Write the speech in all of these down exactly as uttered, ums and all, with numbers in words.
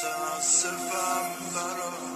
متاسفم برات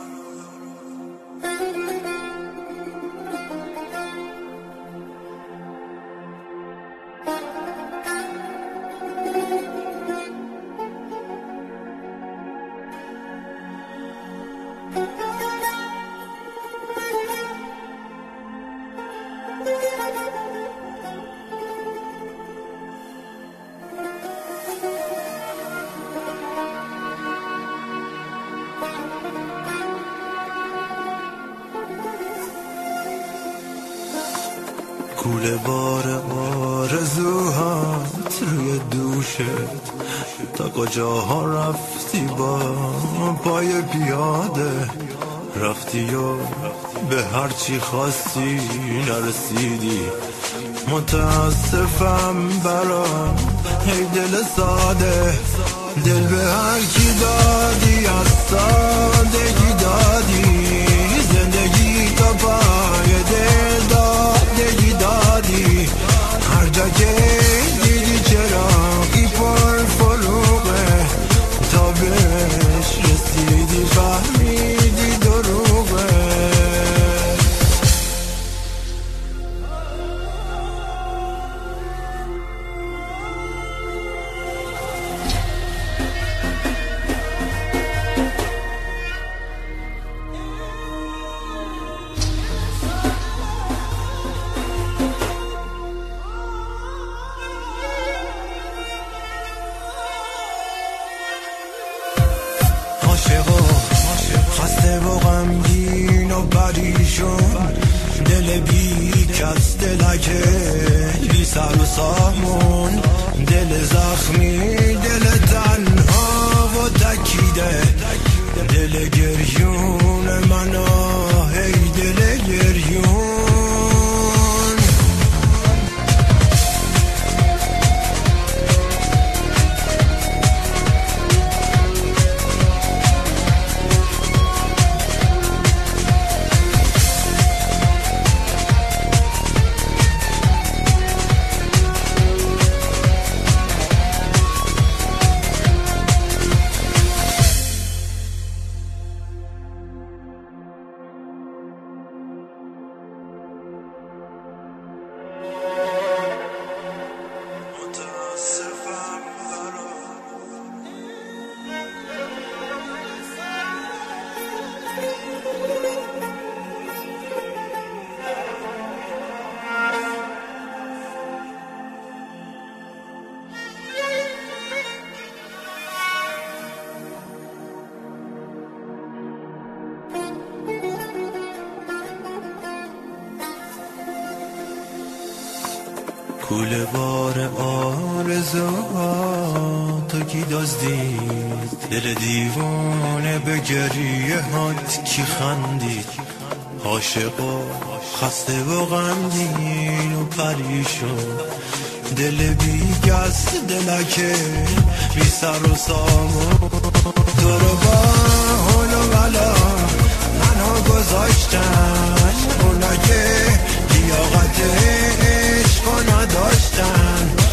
کوله بار آرزوهات روی دوشت، تا کجاها رفتی با پای پیاده، رفتی و به هرچی خواستی نرسیدی. متاسفم برات ای دل ساده، دل به هر کی دادی از سادگی دادی، زندگی تا پای دل دادگی دادی. هر جا که دیدی چراغی پر فروغه، تا بهش رسیدی فهمیدی دروغه. خسته و غمگین و پریشون، دل بی کس دلکه بی سر و سامون، دل زخمی دل تنها و تکیده، دل گریون منو هی دل گریون. کوله بار آرزوهاتو کی دزدید، دل دیوانه به گریه هات کی خندید. عاشق و خسته و غمگین و پریشون، دل بی گست دلکه بی سر و سامون. تو رو با حول و بلا منو گذاشتن، اونا که لیاقت عشق نداشتن.